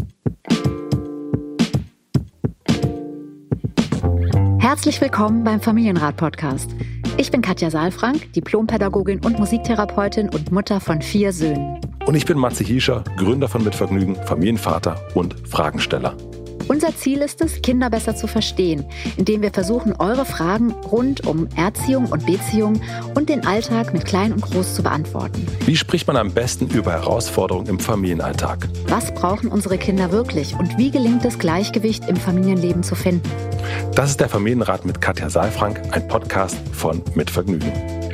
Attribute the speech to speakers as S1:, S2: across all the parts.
S1: Herzlich willkommen beim Familienrat-Podcast. Ich bin Katja Saalfrank, Diplompädagogin und Musiktherapeutin und Mutter von 4 Söhnen.
S2: Und ich bin Matze Hiescher, Gründer von Mitvergnügen, Familienvater und Fragensteller.
S1: Unser Ziel ist es, Kinder besser zu verstehen, indem wir versuchen, eure Fragen rund um Erziehung und Beziehung und den Alltag mit Klein und Groß zu beantworten.
S2: Wie spricht man am besten über Herausforderungen im Familienalltag?
S1: Was brauchen unsere Kinder wirklich und wie gelingt es, Gleichgewicht im Familienleben zu finden?
S2: Das ist der Familienrat mit Katja Saalfrank, ein Podcast von Mitvergnügen.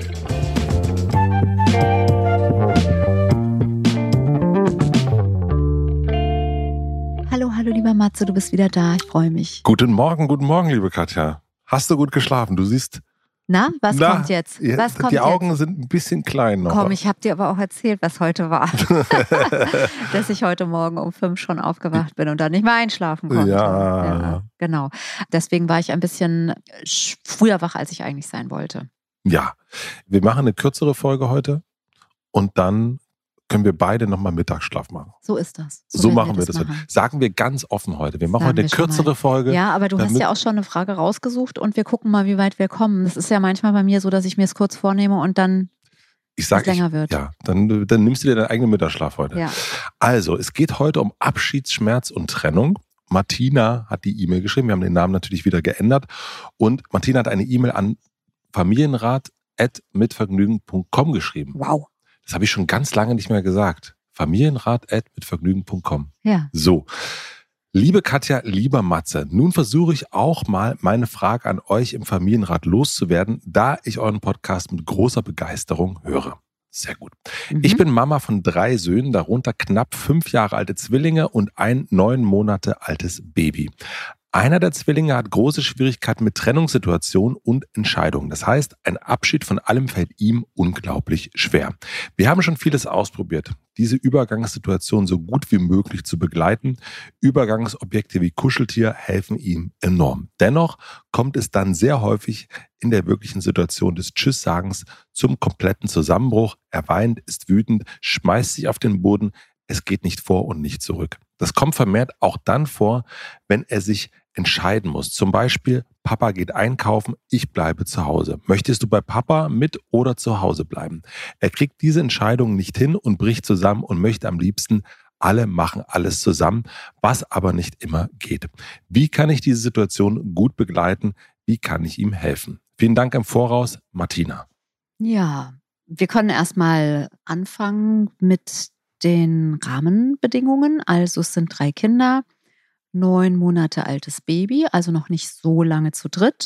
S1: Hallo lieber Matze, du bist wieder da, ich freue mich.
S2: Guten Morgen, liebe Katja. Hast du gut geschlafen? Du siehst...
S1: Was kommt jetzt?
S2: Die Augen sind ein bisschen klein noch.
S1: Komm, ich habe dir aber auch erzählt, was heute war. Dass ich heute Morgen um 5 schon aufgewacht bin und dann nicht mehr einschlafen konnte. Ja, genau. Deswegen war ich ein bisschen früher wach, als ich eigentlich sein wollte.
S2: Ja, wir machen eine kürzere Folge heute und dann können wir beide nochmal Mittagsschlaf machen.
S1: So ist das.
S2: So machen wir das heute. Sagen wir ganz offen heute. Wir machen heute eine kürzere Folge.
S1: Ja, aber du hast ja auch schon eine Frage rausgesucht und wir gucken mal, wie weit wir kommen. Das ist ja manchmal bei mir so, dass ich mir es kurz vornehme und dann länger wird.
S2: Ja, dann nimmst du dir deinen eigenen Mittagsschlaf heute. Ja. Also, es geht heute um Abschiedsschmerz und Trennung. Martina hat die E-Mail geschrieben. Wir haben den Namen natürlich wieder geändert. Und Martina hat eine E-Mail an familienrat@mitvergnügen.com geschrieben.
S1: Wow.
S2: Das habe ich schon ganz lange nicht mehr gesagt. Familienrat@mitvergnügen.com.
S1: Ja.
S2: So. Liebe Katja, lieber Matze, nun versuche ich auch mal meine Frage an euch im Familienrat loszuwerden, da ich euren Podcast mit großer Begeisterung höre. Sehr gut. Ich bin Mama von 3 Söhnen, darunter knapp 5 Jahre alte Zwillinge und ein 9 Monate altes Baby. Einer der Zwillinge hat große Schwierigkeiten mit Trennungssituationen und Entscheidungen. Das heißt, ein Abschied von allem fällt ihm unglaublich schwer. Wir haben schon vieles ausprobiert, diese Übergangssituation so gut wie möglich zu begleiten. Übergangsobjekte wie Kuscheltier helfen ihm enorm. Dennoch kommt es dann sehr häufig in der wirklichen Situation des Tschüss-Sagens zum kompletten Zusammenbruch. Er weint, ist wütend, schmeißt sich auf den Boden. Es geht nicht vor und nicht zurück. Das kommt vermehrt auch dann vor, wenn er sich entscheiden muss. Zum Beispiel, Papa geht einkaufen, ich bleibe zu Hause. Möchtest du bei Papa mit oder zu Hause bleiben? Er kriegt diese Entscheidung nicht hin und bricht zusammen und möchte am liebsten, alle machen alles zusammen, was aber nicht immer geht. Wie kann ich diese Situation gut begleiten? Wie kann ich ihm helfen? Vielen Dank im Voraus, Martina.
S1: Ja, wir können erstmal anfangen mit den Rahmenbedingungen. Also es sind 3 Kinder, 9 Monate altes Baby, also noch nicht so lange zu dritt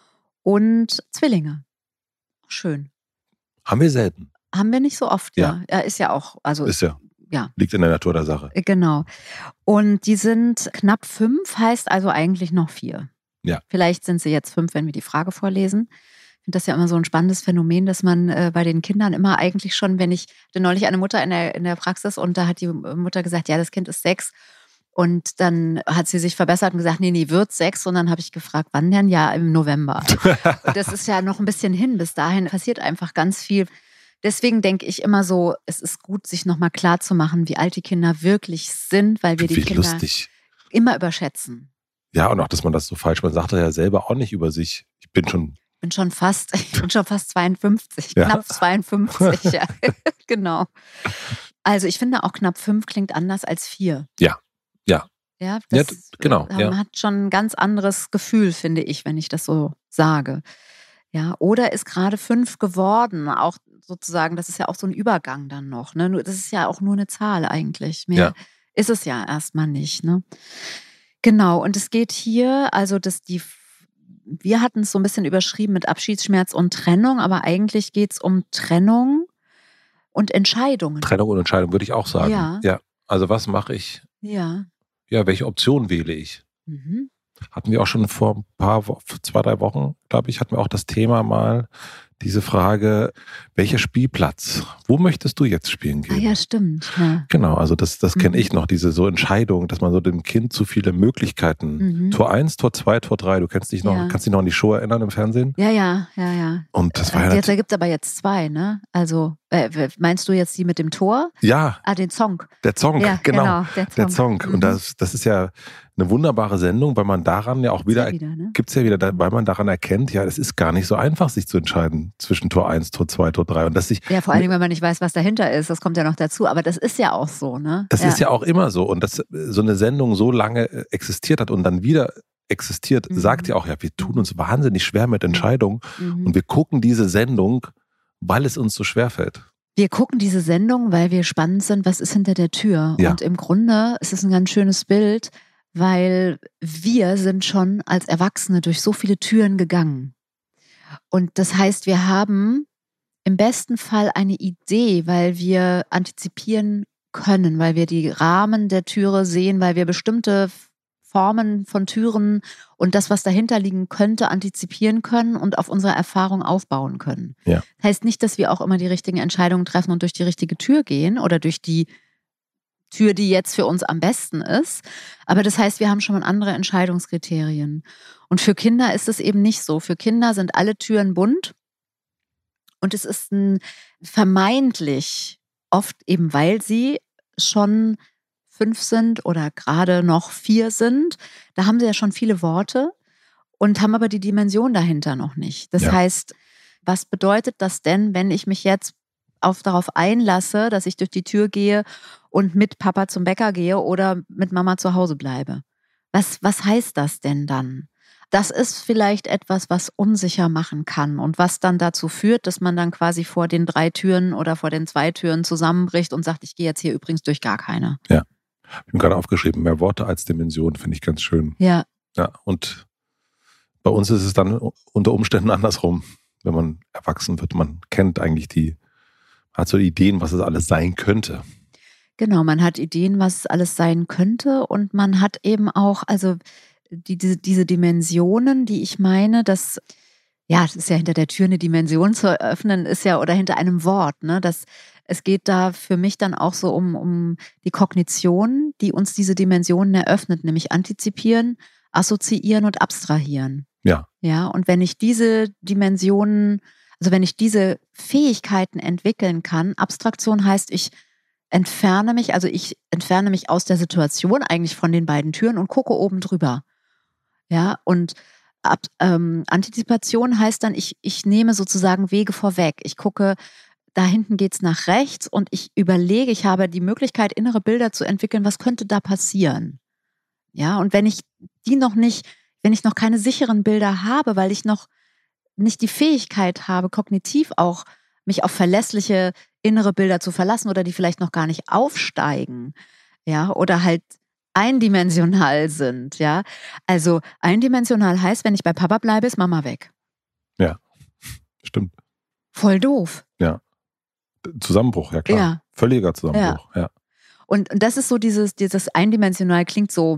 S1: und Zwillinge. Schön.
S2: Haben wir selten.
S1: Haben wir nicht so oft, ja. Er ist ja auch, also
S2: ist ja. Liegt in der Natur der Sache.
S1: Genau. Und die sind knapp 5, heißt also eigentlich noch 4.
S2: Ja.
S1: Vielleicht sind sie jetzt 5, wenn wir die Frage vorlesen. Ich finde das ja immer so ein spannendes Phänomen, dass man bei den Kindern immer eigentlich schon, ich hatte neulich eine Mutter in der Praxis und da hat die Mutter gesagt, ja, das Kind ist 6. Und dann hat sie sich verbessert und gesagt, nee, wird 6. Und dann habe ich gefragt, wann denn? Ja, im November. Und das ist ja noch ein bisschen hin. Bis dahin passiert einfach ganz viel. Deswegen denke ich immer so, es ist gut, sich nochmal klar zu machen, wie alt die Kinder wirklich sind, weil wir die Kinder immer überschätzen.
S2: Ja, und auch, dass man das so falsch, man sagt ja selber auch nicht über sich. Ich bin schon fast 52, ja. Knapp 52, ja, genau. Also ich finde auch knapp 5 klingt anders als 4. Ja. Ja, das genau.
S1: Hat schon ein ganz anderes Gefühl, finde ich, wenn ich das so sage. Ja, oder ist gerade 5 geworden, auch sozusagen, das ist ja auch so ein Übergang dann noch. Ne? Das ist ja auch nur eine Zahl eigentlich. Mehr ist es ja erstmal nicht. Ne? Genau, und es geht hier, also wir hatten es so ein bisschen überschrieben mit Abschiedsschmerz und Trennung, aber eigentlich geht es um Trennung und Entscheidungen.
S2: Trennung und Entscheidung würde ich auch sagen. Ja. Also was mache ich?
S1: Ja,
S2: welche Option wähle ich? Hatten wir auch schon vor 2-3 Wochen, glaube ich, hatten wir auch das Thema mal, diese Frage, welcher Spielplatz? Wo möchtest du jetzt spielen gehen?
S1: Ah ja, stimmt. Ja.
S2: Genau, also das kenne ich noch, diese so Entscheidung, dass man so dem Kind zu viele Möglichkeiten. Tor 1, Tor 2, Tor 3, du kannst dich noch an die Show erinnern im Fernsehen?
S1: Ja.
S2: Und das war
S1: da gibt es aber jetzt 2, ne? Also, meinst du jetzt die mit dem Tor?
S2: Ja.
S1: Den Song.
S2: Der Song,
S1: ja,
S2: genau. Der Song. Und das ist ja eine wunderbare Sendung, weil man daran ja auch wieder, weil man daran erkennt, ja, es ist gar nicht so einfach, sich zu entscheiden zwischen Tor 1, Tor 2, Tor 3. Und
S1: vor allem, wenn man nicht weiß, was dahinter ist, das kommt ja noch dazu, aber das ist ja auch so, ne?
S2: Das ist ja auch immer so. Und dass so eine Sendung so lange existiert hat und dann wieder existiert, sagt ja auch, ja, wir tun uns wahnsinnig schwer mit Entscheidungen und wir gucken diese Sendung, weil es uns so schwer fällt.
S1: Wir gucken diese Sendung, weil wir spannend sind, was ist hinter der Tür. Ja. Und im Grunde ist es ein ganz schönes Bild, weil wir sind schon als Erwachsene durch so viele Türen gegangen. Und das heißt, wir haben im besten Fall eine Idee, weil wir antizipieren können, weil wir die Rahmen der Türe sehen, weil wir bestimmte Formen von Türen und das, was dahinter liegen könnte, antizipieren können und auf unsere Erfahrung aufbauen können.
S2: Ja.
S1: Das heißt nicht, dass wir auch immer die richtigen Entscheidungen treffen und durch die richtige Tür gehen oder durch die Tür, die jetzt für uns am besten ist. Aber das heißt, wir haben schon mal andere Entscheidungskriterien. Und für Kinder ist es eben nicht so. Für Kinder sind alle Türen bunt und es ist vermeintlich oft eben, weil sie schon 5 sind oder gerade noch 4 sind, da haben sie ja schon viele Worte und haben aber die Dimension dahinter noch nicht. Das heißt, was bedeutet das denn, wenn ich mich jetzt darauf einlasse, dass ich durch die Tür gehe und mit Papa zum Bäcker gehe oder mit Mama zu Hause bleibe? Was heißt das denn dann? Das ist vielleicht etwas, was unsicher machen kann und was dann dazu führt, dass man dann quasi vor den 3 Türen oder vor den 2 Türen zusammenbricht und sagt, ich gehe jetzt hier übrigens durch gar keine.
S2: Ja. Ich habe gerade aufgeschrieben, mehr Worte als Dimension, finde ich ganz schön.
S1: Ja.
S2: Ja, und bei uns ist es dann unter Umständen andersrum. Wenn man erwachsen wird, man kennt eigentlich hat so Ideen, was es alles sein könnte.
S1: Genau, man hat Ideen, was es alles sein könnte und man hat eben auch, also diese Dimensionen, die ich meine, das ist ja hinter der Tür eine Dimension zu eröffnen, ist ja, oder hinter einem Wort, ne, es geht da für mich dann auch so um die Kognition, die uns diese Dimensionen eröffnet, nämlich antizipieren, assoziieren und abstrahieren.
S2: Ja.
S1: Ja, und wenn ich diese Dimensionen, also wenn ich diese Fähigkeiten entwickeln kann, Abstraktion heißt, ich entferne mich aus der Situation, eigentlich von den beiden Türen und gucke oben drüber. Ja, und Antizipation heißt dann, ich nehme sozusagen Wege vorweg. Ich gucke, da hinten geht es nach rechts und ich überlege, ich habe die Möglichkeit, innere Bilder zu entwickeln, was könnte da passieren? Ja, und wenn ich noch keine sicheren Bilder habe, weil ich noch nicht die Fähigkeit habe, kognitiv auch mich auf verlässliche innere Bilder zu verlassen oder die vielleicht noch gar nicht aufsteigen, ja, oder halt eindimensional sind, ja. Also eindimensional heißt, wenn ich bei Papa bleibe, ist Mama weg.
S2: Ja, stimmt.
S1: Voll doof.
S2: Ja. Zusammenbruch, ja klar. Ja. Völliger Zusammenbruch, ja.
S1: Und das ist so dieses eindimensional klingt so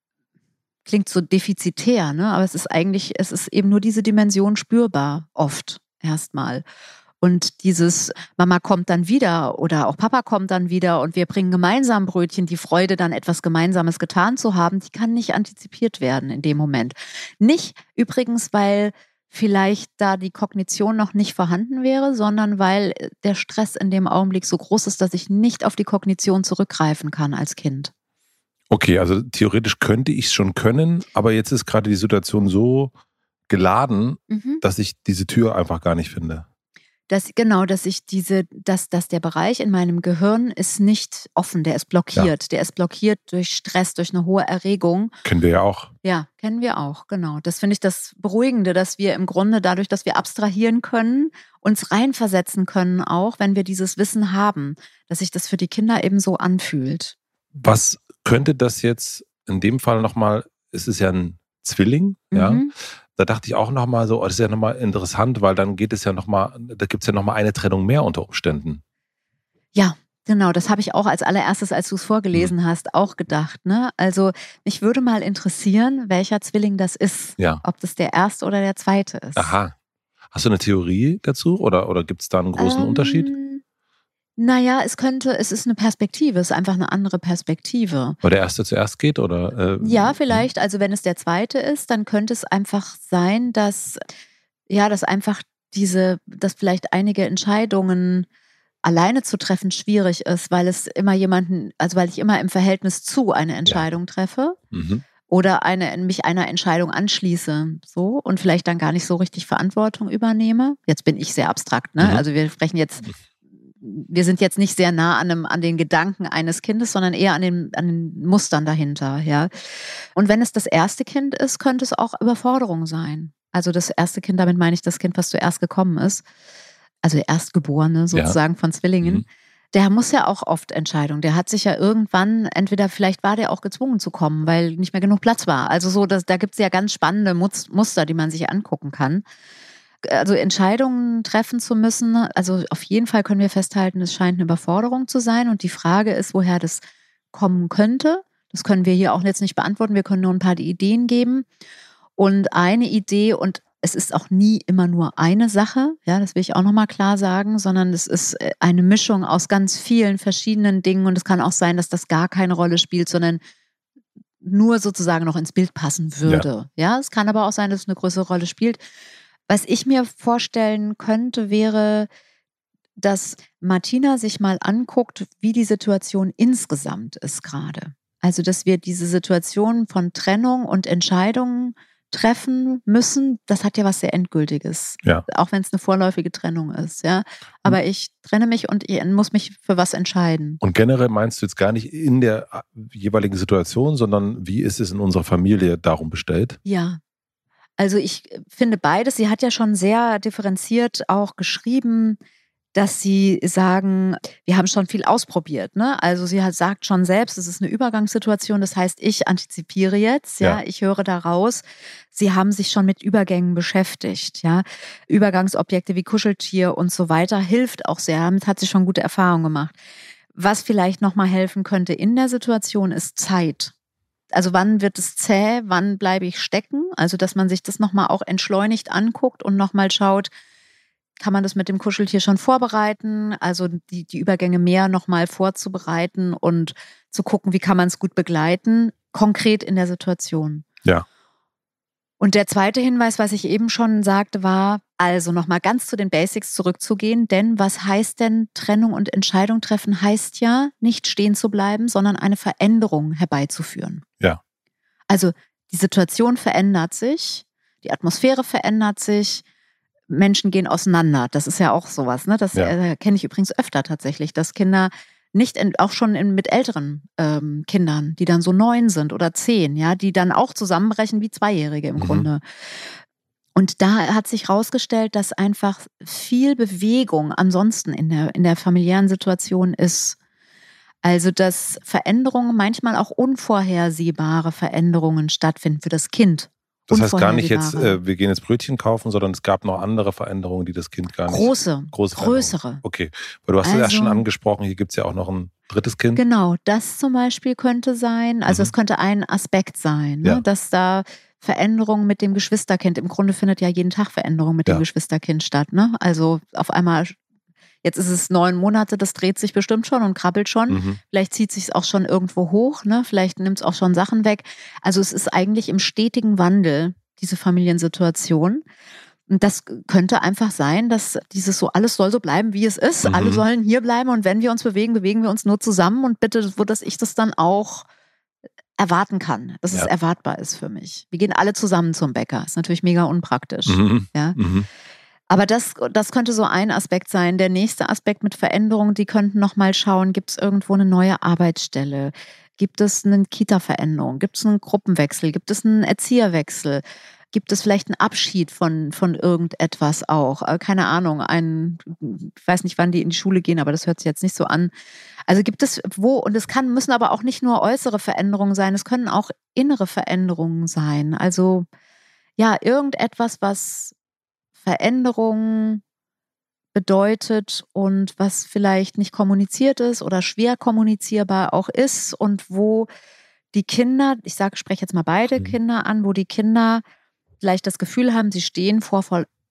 S1: defizitär, ne? Aber es ist eben nur diese Dimension spürbar, oft erstmal. Und dieses Mama kommt dann wieder oder auch Papa kommt dann wieder und wir bringen gemeinsam Brötchen, die Freude dann etwas Gemeinsames getan zu haben, die kann nicht antizipiert werden in dem Moment. Nicht übrigens, weil vielleicht da die Kognition noch nicht vorhanden wäre, sondern weil der Stress in dem Augenblick so groß ist, dass ich nicht auf die Kognition zurückgreifen kann als Kind.
S2: Okay, also theoretisch könnte ich es schon können, aber jetzt ist gerade die Situation so geladen, dass ich diese Tür einfach gar nicht finde.
S1: Dass der Bereich in meinem Gehirn ist nicht offen, der ist blockiert. Ja. Der ist blockiert durch Stress, durch eine hohe Erregung.
S2: Kennen wir ja auch.
S1: Ja, kennen wir auch, genau. Das finde ich das Beruhigende, dass wir im Grunde dadurch, dass wir abstrahieren können, uns reinversetzen können auch, wenn wir dieses Wissen haben, dass sich das für die Kinder eben so anfühlt.
S2: Was könnte das jetzt in dem Fall nochmal, es ist ja ein Zwilling, ja. Da dachte ich auch nochmal so, das ist ja nochmal interessant, weil dann geht es ja nochmal, da gibt es ja nochmal eine Trennung mehr unter Umständen.
S1: Ja, genau, das habe ich auch als allererstes, als du es vorgelesen hast, auch gedacht. Ne? Also mich würde mal interessieren, welcher Zwilling das ist.
S2: Ja.
S1: Ob das der erste oder der zweite ist.
S2: Aha. Hast du eine Theorie dazu oder gibt es da einen großen Unterschied?
S1: Naja, es ist eine Perspektive, es ist einfach eine andere Perspektive.
S2: Weil der Erste zuerst geht oder?
S1: Ja, vielleicht. Also wenn es der zweite ist, dann könnte es einfach sein, dass einfach dass vielleicht einige Entscheidungen alleine zu treffen schwierig ist, weil weil ich immer im Verhältnis zu eine Entscheidung treffe oder mich einer Entscheidung anschließe, so, und vielleicht dann gar nicht so richtig Verantwortung übernehme. Jetzt bin ich sehr abstrakt, ne? Also wir sind jetzt nicht sehr nah an den Gedanken eines Kindes, sondern eher an den Mustern dahinter, ja. Und wenn es das erste Kind ist, könnte es auch Überforderung sein. Also das erste Kind, damit meine ich das Kind, was zuerst gekommen ist. Also der Erstgeborene sozusagen von Zwillingen. Der muss ja auch oft Entscheidungen. Der hat sich ja irgendwann, vielleicht war der auch gezwungen zu kommen, weil nicht mehr genug Platz war. Also so, da gibt es ja ganz spannende Muster, die man sich angucken kann. Also Entscheidungen treffen zu müssen, also auf jeden Fall können wir festhalten, es scheint eine Überforderung zu sein. Und die Frage ist, woher das kommen könnte. Das können wir hier auch jetzt nicht beantworten. Wir können nur ein paar Ideen geben. Und eine Idee, und es ist auch nie immer nur eine Sache, ja, das will ich auch nochmal klar sagen, sondern es ist eine Mischung aus ganz vielen verschiedenen Dingen. Und es kann auch sein, dass das gar keine Rolle spielt, sondern nur sozusagen noch ins Bild passen würde. Ja, es kann aber auch sein, dass es eine größere Rolle spielt. Was ich mir vorstellen könnte, wäre, dass Martina sich mal anguckt, wie die Situation insgesamt ist gerade. Also, dass wir diese Situation von Trennung und Entscheidungen treffen müssen, das hat ja was sehr Endgültiges.
S2: Ja.
S1: Auch wenn es eine vorläufige Trennung ist, ja. Aber ich trenne mich und ich muss mich für was entscheiden.
S2: Und generell meinst du jetzt gar nicht in der jeweiligen Situation, sondern wie ist es in unserer Familie darum bestellt?
S1: Ja. Also ich finde beides. Sie hat ja schon sehr differenziert auch geschrieben, dass sie sagen, wir haben schon viel ausprobiert, ne? Also sie sagt schon selbst, es ist eine Übergangssituation. Das heißt, ich antizipiere jetzt, ja, ich höre daraus, sie haben sich schon mit Übergängen beschäftigt, ja. Übergangsobjekte wie Kuscheltier und so weiter hilft auch sehr. Damit hat sie schon gute Erfahrungen gemacht. Was vielleicht nochmal helfen könnte in der Situation ist Zeit. Also wann wird es zäh, wann bleibe ich stecken? Also dass man sich das nochmal auch entschleunigt anguckt und nochmal schaut, kann man das mit dem Kuscheltier schon vorbereiten? Also die Übergänge mehr nochmal vorzubereiten und zu gucken, wie kann man es gut begleiten, konkret in der Situation.
S2: Ja.
S1: Und der zweite Hinweis, was ich eben schon sagte, war, also nochmal ganz zu den Basics zurückzugehen, denn was heißt denn Trennung und Entscheidung treffen? Heißt ja, nicht stehen zu bleiben, sondern eine Veränderung herbeizuführen.
S2: Ja.
S1: Also die Situation verändert sich, die Atmosphäre verändert sich, Menschen gehen auseinander. Das ist ja auch sowas, ne? Das kenne ich übrigens öfter tatsächlich, dass Kinder auch schon mit älteren Kindern, die dann so 9 sind oder 10, ja, die dann auch zusammenbrechen wie Zweijährige im Grunde. Und da hat sich herausgestellt, dass einfach viel Bewegung ansonsten in der familiären Situation ist. Also, dass Veränderungen, manchmal auch unvorhersehbare Veränderungen stattfinden für das Kind.
S2: Das heißt gar nicht jetzt, wir gehen jetzt Brötchen kaufen, sondern es gab noch andere Veränderungen, die das Kind gar nicht...
S1: Größere.
S2: Okay, weil du hast es ja schon angesprochen, hier gibt es ja auch noch ein drittes Kind.
S1: Genau, das zum Beispiel könnte sein, also es könnte ein Aspekt sein, ne? Dass da Veränderungen mit dem Geschwisterkind, im Grunde findet ja jeden Tag Veränderung mit dem Geschwisterkind statt, ne? Also auf einmal, jetzt ist es 9 Monate, das dreht sich bestimmt schon und krabbelt schon. Vielleicht zieht sich es auch schon irgendwo hoch, ne? Vielleicht nimmt es auch schon Sachen weg. Also es ist eigentlich im stetigen Wandel, diese Familiensituation. Und das könnte einfach sein, dass dieses so, alles soll so bleiben, wie es ist. Alle sollen hier bleiben und wenn wir uns bewegen, bewegen wir uns nur zusammen und bitte, dass ich das dann auch erwarten kann, dass es erwartbar ist für mich. Wir gehen alle zusammen zum Bäcker. Ist natürlich mega unpraktisch. Ja? Aber das könnte so ein Aspekt sein. Der nächste Aspekt mit Veränderung, die könnten nochmal schauen, gibt es irgendwo eine neue Arbeitsstelle? Gibt es eine Kita-Veränderung? Gibt es einen Gruppenwechsel? Gibt es einen Erzieherwechsel? Gibt es vielleicht einen Abschied von irgendetwas auch? Keine Ahnung, ich weiß nicht, wann die in die Schule gehen, aber das hört sich jetzt nicht so an. Also gibt es und es müssen aber auch nicht nur äußere Veränderungen sein, es können auch innere Veränderungen sein. Also ja, irgendetwas, was Veränderung bedeutet und was vielleicht nicht kommuniziert ist oder schwer kommunizierbar auch ist und wo die Kinder, spreche jetzt mal beide Kinder an, wo die Kinder vielleicht das Gefühl haben, sie stehen vor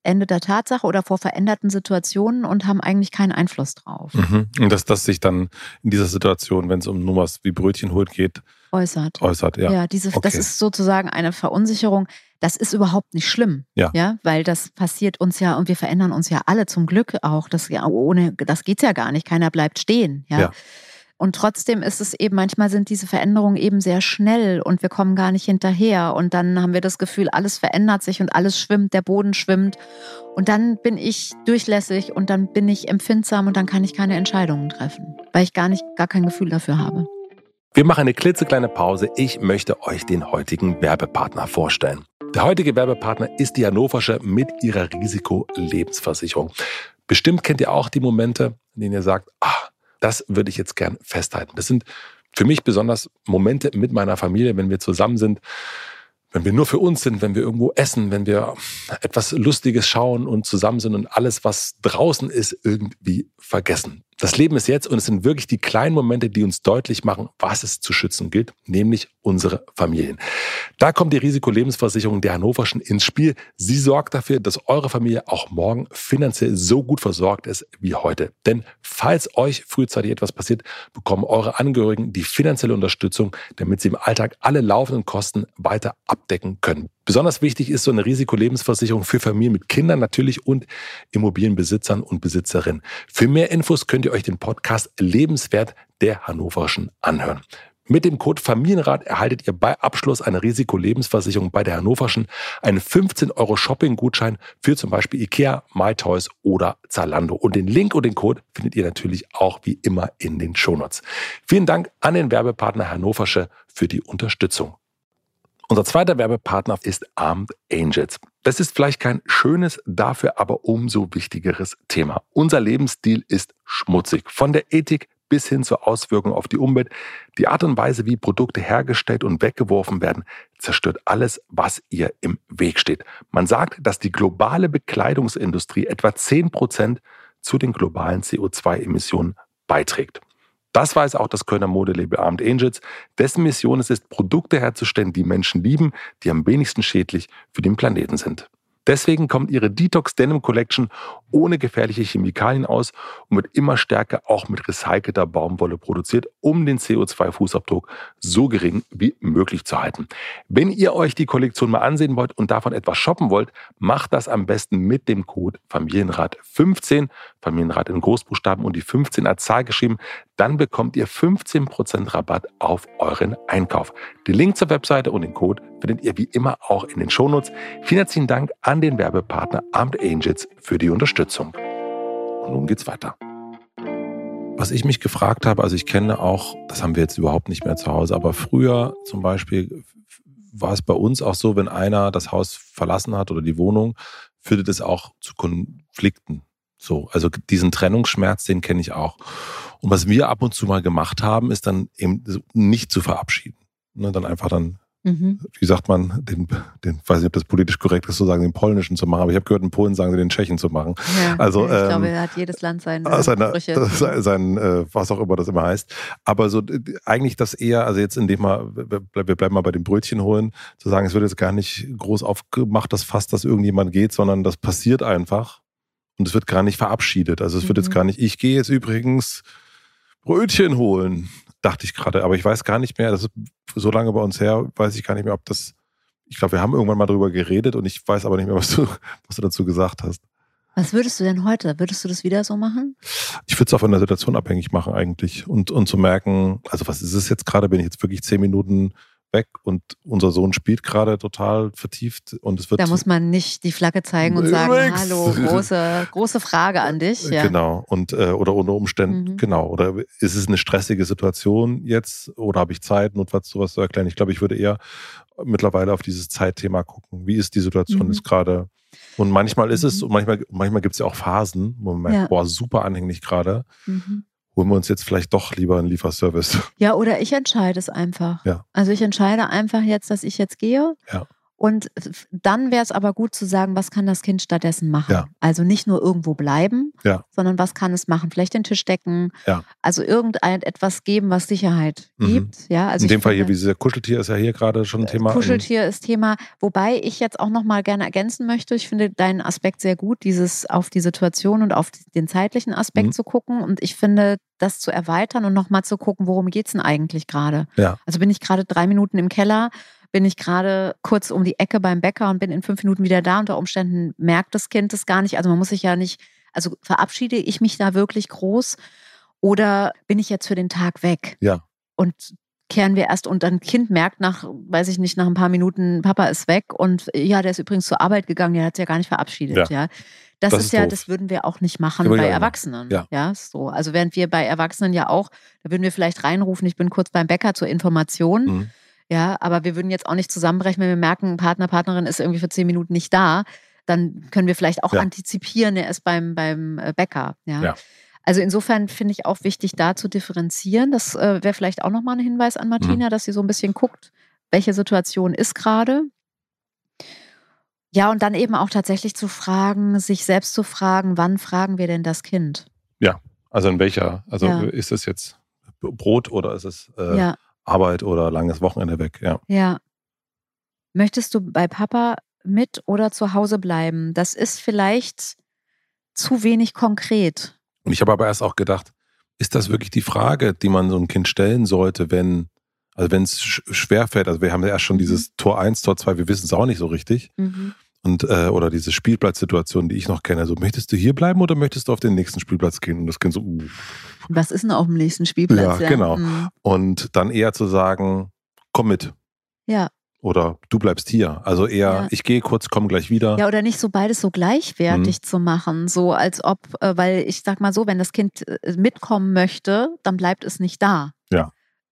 S1: Ende der Tatsache oder vor veränderten Situationen und haben eigentlich keinen Einfluss drauf.
S2: Und dass das sich dann in dieser Situation, wenn es um nur was wie Brötchen holen geht, äußert, ja.
S1: Ja, das ist sozusagen eine Verunsicherung. Das ist überhaupt nicht schlimm, ja, weil das passiert uns ja und wir verändern uns ja alle zum Glück auch. Ohne das geht's ja gar nicht. Keiner bleibt stehen, ja. Und trotzdem ist es eben, manchmal sind diese Veränderungen eben sehr schnell und wir kommen gar nicht hinterher. Und dann haben wir das Gefühl, alles verändert sich und alles schwimmt, der Boden schwimmt. Und dann bin ich durchlässig und dann bin ich empfindsam und dann kann ich keine Entscheidungen treffen, weil ich gar kein Gefühl dafür habe.
S2: Wir machen eine klitzekleine Pause. Ich möchte euch den heutigen Werbepartner vorstellen. Der heutige Werbepartner ist die Hannoversche mit ihrer Risikolebensversicherung. Bestimmt kennt ihr auch die Momente, in denen ihr sagt, das würde ich jetzt gern festhalten. Das sind für mich besonders Momente mit meiner Familie, wenn wir zusammen sind, wenn wir nur für uns sind, wenn wir irgendwo essen, wenn wir etwas Lustiges schauen und zusammen sind und alles, was draußen ist, irgendwie vergessen. Das Leben ist jetzt und es sind wirklich die kleinen Momente, die uns deutlich machen, was es zu schützen gilt, nämlich unsere Familien. Da kommt die Risikolebensversicherung der Hannoverschen ins Spiel. Sie sorgt dafür, dass eure Familie auch morgen finanziell so gut versorgt ist wie heute. Denn falls euch frühzeitig etwas passiert, bekommen eure Angehörigen die finanzielle Unterstützung, damit sie im Alltag alle laufenden Kosten weiter abdecken können. Besonders wichtig ist so eine Risikolebensversicherung für Familien mit Kindern natürlich und Immobilienbesitzern und Besitzerinnen. Für mehr Infos könnt ihr euch den Podcast Lebenswert der Hannoverschen anhören. Mit dem Code Familienrat erhaltet ihr bei Abschluss einer Risikolebensversicherung bei der Hannoverschen einen 15 € Shopping-Gutschein für zum Beispiel Ikea, MyToys oder Zalando. Und den Link und den Code findet ihr natürlich auch wie immer in den Shownotes. Vielen Dank an den Werbepartner Hannoversche für die Unterstützung. Unser zweiter Werbepartner ist Armed Angels. Das ist vielleicht kein schönes, dafür aber umso wichtigeres Thema. Unser Lebensstil ist schmutzig. Von der Ethik bis hin zur Auswirkung auf die Umwelt. Die Art und Weise, wie Produkte hergestellt und weggeworfen werden, zerstört alles, was ihr im Weg steht. Man sagt, dass die globale Bekleidungsindustrie etwa 10% zu den globalen CO2-Emissionen beiträgt. Das weiß auch das Kölner Modelabel Armed Angels, dessen Mission es ist, Produkte herzustellen, die Menschen lieben, die am wenigsten schädlich für den Planeten sind. Deswegen kommt ihre Detox Denim Collection ohne gefährliche Chemikalien aus und wird immer stärker auch mit recycelter Baumwolle produziert, um den CO2-Fußabdruck so gering wie möglich zu halten. Wenn ihr euch die Kollektion mal ansehen wollt und davon etwas shoppen wollt, macht das am besten mit dem Code Familienrat15, Familienrat in Großbuchstaben und die 15 als Zahl geschrieben. Dann bekommt ihr 15% Rabatt auf euren Einkauf. Den Link zur Webseite und den Code findet ihr wie immer auch in den Shownotes. Vielen herzlichen Dank an den Werbepartner Armed Angels für die Unterstützung. Und nun geht's weiter. Was ich mich gefragt habe, also ich kenne auch, das haben wir jetzt überhaupt nicht mehr zu Hause, aber früher zum Beispiel war es bei uns auch so, wenn einer das Haus verlassen hat oder die Wohnung, führte das auch zu Konflikten. So, also diesen Trennungsschmerz, den kenne ich auch. Und was wir ab und zu mal gemacht haben, ist dann eben nicht zu verabschieden. Ne, dann einfach wie sagt man, den, weiß nicht, ob das politisch korrekt ist, zu sagen, den polnischen zu machen, aber ich habe gehört, in Polen sagen sie den Tschechen zu machen.
S1: Ja,
S2: also,
S1: ich glaube, da hat jedes Land seine Sprüche.
S2: Was auch immer das immer heißt. Aber so eigentlich das eher, also jetzt indem wir bleiben mal bei dem Brötchen holen, zu sagen, es wird jetzt gar nicht groß aufgemacht, dass fast, dass irgendjemand geht, sondern das passiert einfach und es wird gar nicht verabschiedet. Also es wird jetzt gar nicht, ich gehe jetzt übrigens Brötchen holen, dachte ich gerade, aber ich weiß gar nicht mehr, das ist so lange bei uns her, weiß ich gar nicht mehr, ob das, ich glaube, wir haben irgendwann mal drüber geredet und ich weiß aber nicht mehr, was du dazu gesagt hast.
S1: Was würdest du denn heute? Würdest du das wieder so machen?
S2: Ich würde es auch von der Situation abhängig machen eigentlich und zu merken, also was ist es jetzt gerade, bin ich jetzt wirklich 10 Minuten weg und unser Sohn spielt gerade total vertieft und es wird.
S1: Da muss man nicht die Flagge zeigen und sagen, hallo, große Frage an dich. Ja.
S2: Genau, und oder unter Umständen, genau, oder ist es eine stressige Situation jetzt oder habe ich Zeit, notfalls sowas zu erklären? Ich glaube, ich würde eher mittlerweile auf dieses Zeitthema gucken. Wie ist die Situation jetzt gerade? Und manchmal ist es, und manchmal gibt es ja auch Phasen, wo man merkt, boah, super anhänglich gerade. Holen wir uns jetzt vielleicht doch lieber einen Lieferservice.
S1: Ja, oder ich entscheide es einfach.
S2: Ja.
S1: Also ich entscheide einfach jetzt, dass ich jetzt gehe.
S2: Ja.
S1: Und dann wäre es aber gut zu sagen, was kann das Kind stattdessen machen?
S2: Ja.
S1: Also nicht nur irgendwo bleiben, sondern was kann es machen? Vielleicht den Tisch decken, also etwas geben, was Sicherheit gibt. Ja, also
S2: in dem Fall hier, wie dieser Kuscheltier ist ja hier gerade schon ein Thema.
S1: Kuscheltier ist Thema, wobei ich jetzt auch nochmal gerne ergänzen möchte, ich finde deinen Aspekt sehr gut, dieses auf die Situation und auf den zeitlichen Aspekt zu gucken, und ich finde, das zu erweitern und nochmal zu gucken, worum geht es denn eigentlich gerade?
S2: Ja.
S1: Also bin ich gerade 3 Minuten im Keller, bin ich gerade kurz um die Ecke beim Bäcker und bin in 5 Minuten wieder da. Unter Umständen merkt das Kind das gar nicht. Also man muss sich ja nicht, also verabschiede ich mich da wirklich groß oder bin ich jetzt für den Tag weg?
S2: Ja.
S1: Und kehren wir erst, und ein Kind merkt nach ein paar Minuten, Papa ist weg und der ist übrigens zur Arbeit gegangen, der hat sich ja gar nicht verabschiedet. Ja. Das ist ja, doof. Das würden wir auch nicht machen bei Erwachsenen. Ja, so. Also während wir bei Erwachsenen ja auch, da würden wir vielleicht reinrufen, ich bin kurz beim Bäcker zur Information. Ja, aber wir würden jetzt auch nicht zusammenbrechen, wenn wir merken, Partner, Partnerin ist irgendwie für 10 Minuten nicht da. Dann können wir vielleicht auch antizipieren, er ist beim Bäcker. Ja. Also insofern finde ich auch wichtig, da zu differenzieren. Das wäre vielleicht auch nochmal ein Hinweis an Martina, dass sie so ein bisschen guckt, welche Situation ist gerade. Ja, und dann eben auch tatsächlich zu fragen, sich selbst zu fragen, wann fragen wir denn das Kind?
S2: Ja, also in welcher, ist es jetzt Brot oder ist es Arbeit oder langes Wochenende weg?
S1: Ja. Möchtest du bei Papa mit oder zu Hause bleiben? Das ist vielleicht zu wenig konkret.
S2: Und ich habe aber erst auch gedacht, ist das wirklich die Frage, die man so ein Kind stellen sollte, wenn es schwerfällt? Also wir haben ja erst schon dieses Tor 1, Tor 2, wir wissen es auch nicht so richtig. Und, oder diese Spielplatzsituation, die ich noch kenne. Also möchtest du hier bleiben oder möchtest du auf den nächsten Spielplatz gehen? Und das Kind so,
S1: was ist denn auf dem nächsten Spielplatz?
S2: Ja, genau. Und dann eher zu sagen, komm mit.
S1: Ja.
S2: Oder du bleibst hier. Also eher, ich gehe kurz, komm gleich wieder.
S1: Ja, oder nicht so beides so gleichwertig zu machen. So als ob, weil ich sag mal so, wenn das Kind mitkommen möchte, dann bleibt es nicht da.
S2: Ja.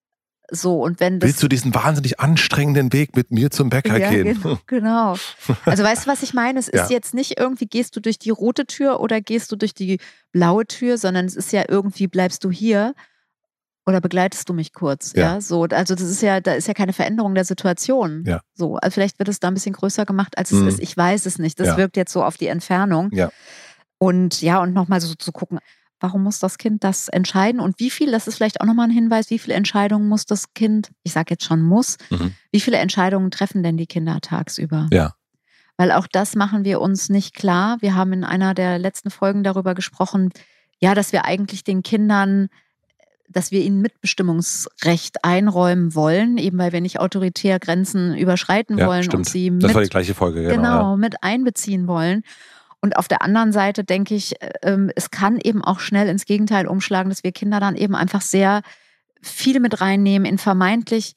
S1: So, und wenn das,
S2: willst du diesen wahnsinnig anstrengenden Weg mit mir zum Bäcker gehen?
S1: Genau. Also weißt du, was ich meine? Es ist jetzt nicht irgendwie, gehst du durch die rote Tür oder gehst du durch die blaue Tür, sondern es ist ja irgendwie, bleibst du hier oder begleitest du mich kurz? Ja. So, also das ist ja, da ist ja keine Veränderung der Situation.
S2: Ja.
S1: So, also vielleicht wird es da ein bisschen größer gemacht, als es ist. Ich weiß es nicht. Das wirkt jetzt so auf die Entfernung.
S2: Ja.
S1: Und nochmal so zu gucken, warum muss das Kind das entscheiden und wie viel, das ist vielleicht auch nochmal ein Hinweis, wie viele Entscheidungen muss das Kind, ich sage jetzt schon muss, wie viele Entscheidungen treffen denn die Kinder tagsüber?
S2: Ja.
S1: Weil auch das machen wir uns nicht klar. Wir haben in einer der letzten Folgen darüber gesprochen, dass wir eigentlich den Kindern, dass wir ihnen Mitbestimmungsrecht einräumen wollen, eben weil wir nicht autoritär Grenzen überschreiten wollen und sie
S2: das war die gleiche Folge,
S1: genau mit einbeziehen wollen. Und auf der anderen Seite denke ich, es kann eben auch schnell ins Gegenteil umschlagen, dass wir Kinder dann eben einfach sehr viel mit reinnehmen in vermeintlich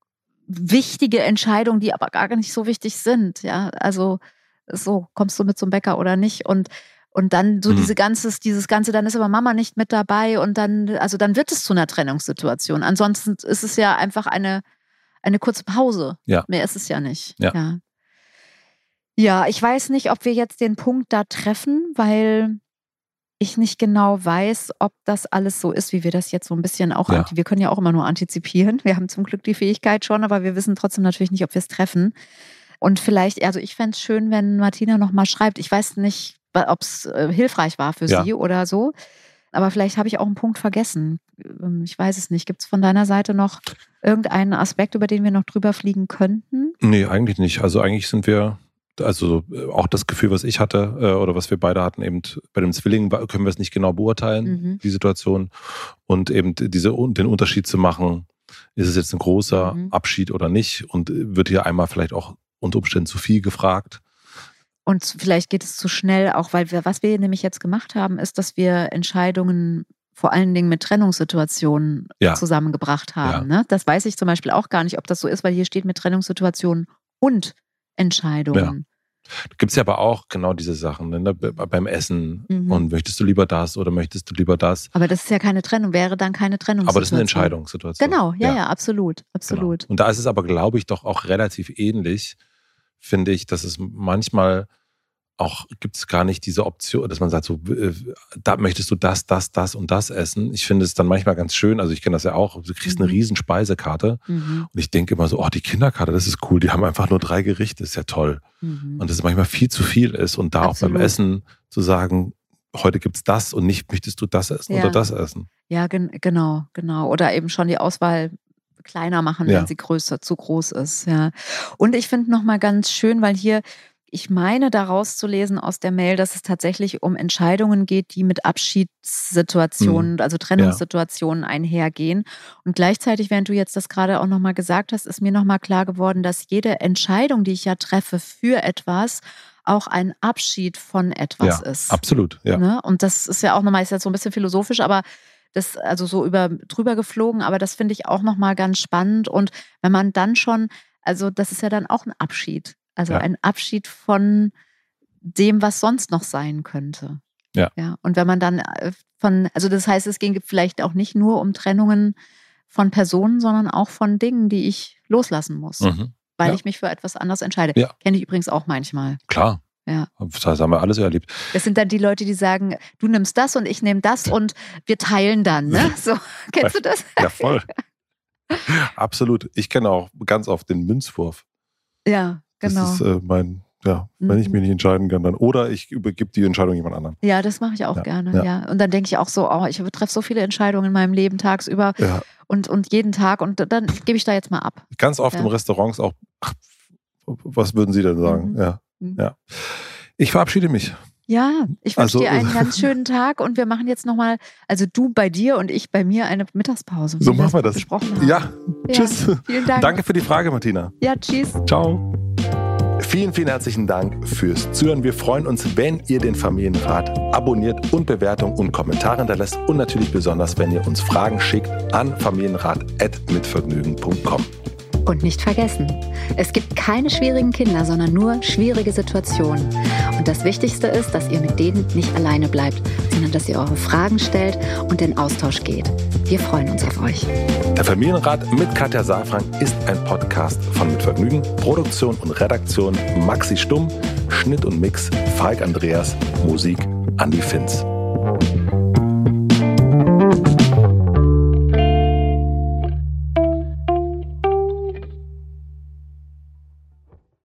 S1: wichtige Entscheidungen, die aber gar nicht so wichtig sind. Ja, also so, kommst du mit zum Bäcker oder nicht? Und dann so dieses Ganze, dann ist aber Mama nicht mit dabei und dann wird es zu einer Trennungssituation. Ansonsten ist es ja einfach eine kurze Pause.
S2: Ja.
S1: Mehr ist es ja nicht.
S2: Ja.
S1: Ja, ich weiß nicht, ob wir jetzt den Punkt da treffen, weil ich nicht genau weiß, ob das alles so ist, wie wir das jetzt so ein bisschen auch, wir können ja auch immer nur antizipieren. Wir haben zum Glück die Fähigkeit schon, aber wir wissen trotzdem natürlich nicht, ob wir es treffen. Und vielleicht, also ich fände es schön, wenn Martina nochmal schreibt. Ich weiß nicht, ob es hilfreich war für sie oder so, aber vielleicht habe ich auch einen Punkt vergessen. Ich weiß es nicht. Gibt es von deiner Seite noch irgendeinen Aspekt, über den wir noch drüber fliegen könnten?
S2: Nee, eigentlich nicht. Also eigentlich sind wir... Also auch das Gefühl, was ich hatte oder was wir beide hatten, eben bei dem Zwilling können wir es nicht genau beurteilen, die Situation. Und eben den Unterschied zu machen, ist es jetzt ein großer Abschied oder nicht? Und wird hier einmal vielleicht auch unter Umständen zu viel gefragt?
S1: Und vielleicht geht es zu schnell, auch weil was wir nämlich jetzt gemacht haben, ist, dass wir Entscheidungen vor allen Dingen mit Trennungssituationen zusammengebracht haben. Ne? Das weiß ich zum Beispiel auch gar nicht, ob das so ist, weil hier steht mit Trennungssituationen und Entscheidungen.
S2: Ja. Da gibt es ja aber auch genau diese Sachen, ne? Beim Essen. Und möchtest du lieber das oder möchtest du lieber das?
S1: Aber das ist ja keine Trennung, wäre dann keine Trennungssituation.
S2: Aber das ist eine Entscheidungssituation.
S1: Genau, ja, absolut.
S2: Genau. Und da ist es aber, glaube ich, doch auch relativ ähnlich, finde ich, dass es manchmal auch gibt es gar nicht diese Option, dass man sagt, so, da möchtest du das und das essen. Ich finde es dann manchmal ganz schön, also ich kenne das ja auch, du kriegst eine riesen Speisekarte und ich denke immer so, die Kinderkarte, das ist cool, die haben einfach nur 3 Gerichte, ist ja toll. Und dass es manchmal viel zu viel ist und da Absolut. Auch beim Essen zu sagen, heute gibt's das und nicht möchtest du das essen oder das essen.
S1: Ja, genau. Oder eben schon die Auswahl kleiner machen, wenn sie zu groß ist. Ja. Und ich finde nochmal ganz schön, weil hier, ich meine daraus zu lesen aus der Mail, dass es tatsächlich um Entscheidungen geht, die mit Abschiedssituationen, also Trennungssituationen einhergehen. Und gleichzeitig, während du jetzt das gerade auch nochmal gesagt hast, ist mir nochmal klar geworden, dass jede Entscheidung, die ich ja treffe für etwas, auch ein Abschied von etwas ist.
S2: Absolut, ja.
S1: Ne? Und das ist ja auch nochmal, ist jetzt so ein bisschen philosophisch, aber das, also so drüber geflogen, aber das finde ich auch nochmal ganz spannend. Und wenn man dann schon, also das ist ja dann auch ein Abschied. Also ein Abschied von dem, was sonst noch sein könnte. Ja. Und wenn man dann also das heißt, es ging vielleicht auch nicht nur um Trennungen von Personen, sondern auch von Dingen, die ich loslassen muss, weil ich mich für etwas anderes entscheide. Ja. Kenne ich übrigens auch manchmal.
S2: Klar. Ja. Das haben wir alles erlebt.
S1: Das sind dann die Leute, die sagen, du nimmst das und ich nehme das und wir teilen dann. Ne? So, kennst du das?
S2: Ja, voll. Absolut. Ich kenne auch ganz oft den Münzwurf.
S1: Ja. Genau.
S2: Das ist wenn ich mich nicht entscheiden kann, dann. Oder ich übergebe die Entscheidung jemand anderem.
S1: Ja, das mache ich auch gerne. Ja. Und dann denke ich auch so, ich treffe so viele Entscheidungen in meinem Leben tagsüber und jeden Tag und dann gebe ich da jetzt mal ab.
S2: Ganz oft im Restaurants auch, was würden Sie denn sagen? Ja. Ich verabschiede mich.
S1: Ja, ich wünsche dir einen ganz schönen Tag und wir machen jetzt nochmal, also du bei dir und ich bei mir, eine Mittagspause.
S2: So machen wir das.
S1: Besprochen haben.
S2: Ja, tschüss.
S1: Vielen Dank.
S2: Danke für die Frage, Martina.
S1: Ja, tschüss.
S2: Ciao. Vielen, vielen herzlichen Dank fürs Zuhören. Wir freuen uns, wenn ihr den Familienrat abonniert und Bewertungen und Kommentare hinterlässt und natürlich besonders, wenn ihr uns Fragen schickt an familienrat@mitvergnügen.com.
S1: Und nicht vergessen, es gibt keine schwierigen Kinder, sondern nur schwierige Situationen. Und das Wichtigste ist, dass ihr mit denen nicht alleine bleibt, sondern dass ihr eure Fragen stellt und in Austausch geht. Wir freuen uns auf euch.
S2: Der Familienrat mit Katja Saalfrank ist ein Podcast von Mit Vergnügen. Produktion und Redaktion Maxi Stumm, Schnitt und Mix Falk Andreas, Musik Andi Finz.